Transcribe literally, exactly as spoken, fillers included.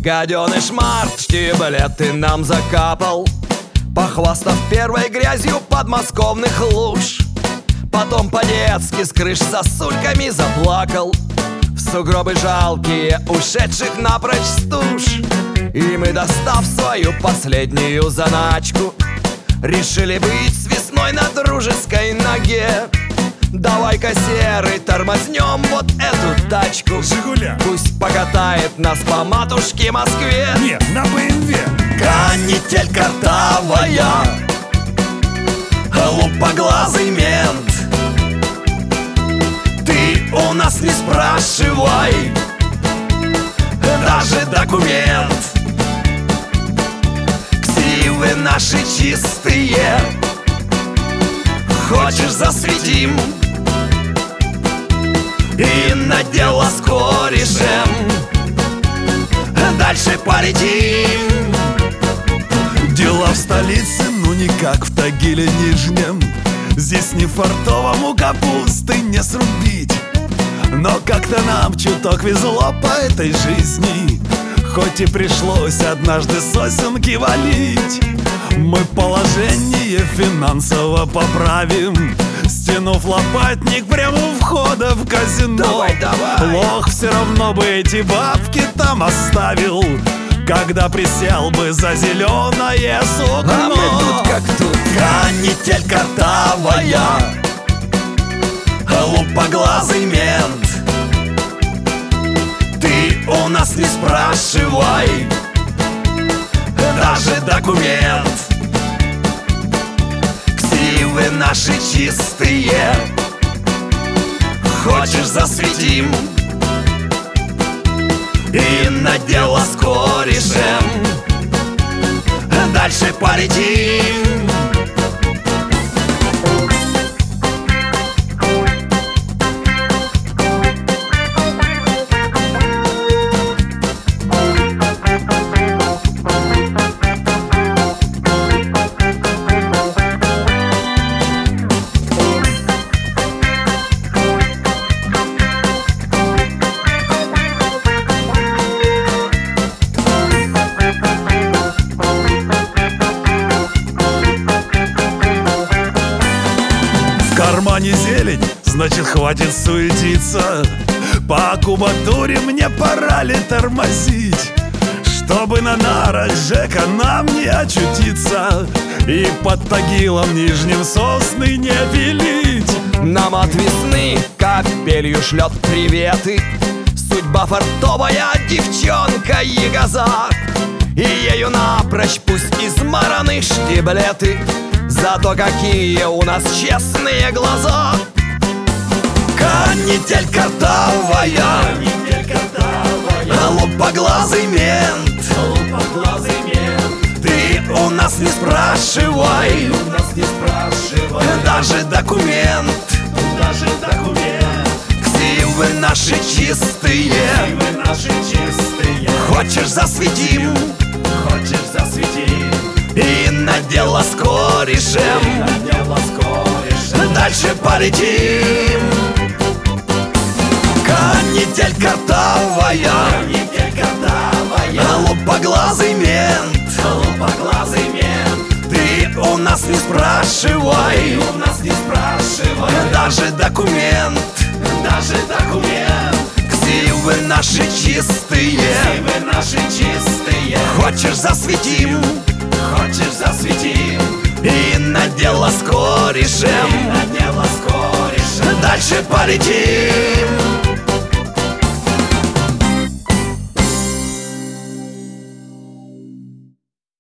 Гаденыш Март штиблеты нам закапал, похвастав первой грязью подмосковных луж. Потом по-детски с крыш сосульками заплакал в сугробы жалкие ушедших напрочь стуж. И мы, достав свою последнюю заначку, решили быть с весной на дружеской ноге. Давай-ка, серый, тормознем вот эту тачку. Жигуля. Пусть покатает нас по матушке Москве. Не, на бэ эм вэ. Канитель картавая, лупоглазый мент, ты у нас не спрашивай даже документ. Ксивы наши чистые, хочешь, засветим и на дело с корешем дальше полетим. Дела в столице, ну не как в Тагиле Нижнем. Здесь не фартовому капусты не срубить. Но как-то нам чуток везло по этой жизни, хоть и пришлось однажды сосенки валить. Мы положение финансово поправим, стянув лопатник прямо у входа в казино. Давай, давай. Лох все равно бы эти бабки там оставил, когда присел бы за зеленое сукно. А мы тут как тут. Канитель картавая, лупоглазый мент, ты у нас не спрашивай даже документ. Ксивы наши чистые, хочешь, засветим и на дело с корешем дальше полетим. В кармане зелень, значит, хватит суетиться. По кубатуре мне пора ли тормозить, чтобы на нарах Жека нам не очутиться и под Тагилом Нижним сосны не пилить. Нам от весны капелью шлет приветы судьба фартовая девчонка Ягоза. И ею напрочь пусть измараны штиблеты, зато какие у нас честные глаза. Канитель картавая, лупоглазый мент, ты у нас не спрашивай даже документ. Ксивы наши чистые, хочешь, засветим и на дело с корешем дальше полетим. Канитель картавая, лупоглазый мент, ты у нас не спрашивай даже документ. Ксивы наши чистые, хочешь, засветим и на дело с корешем дальше полетим.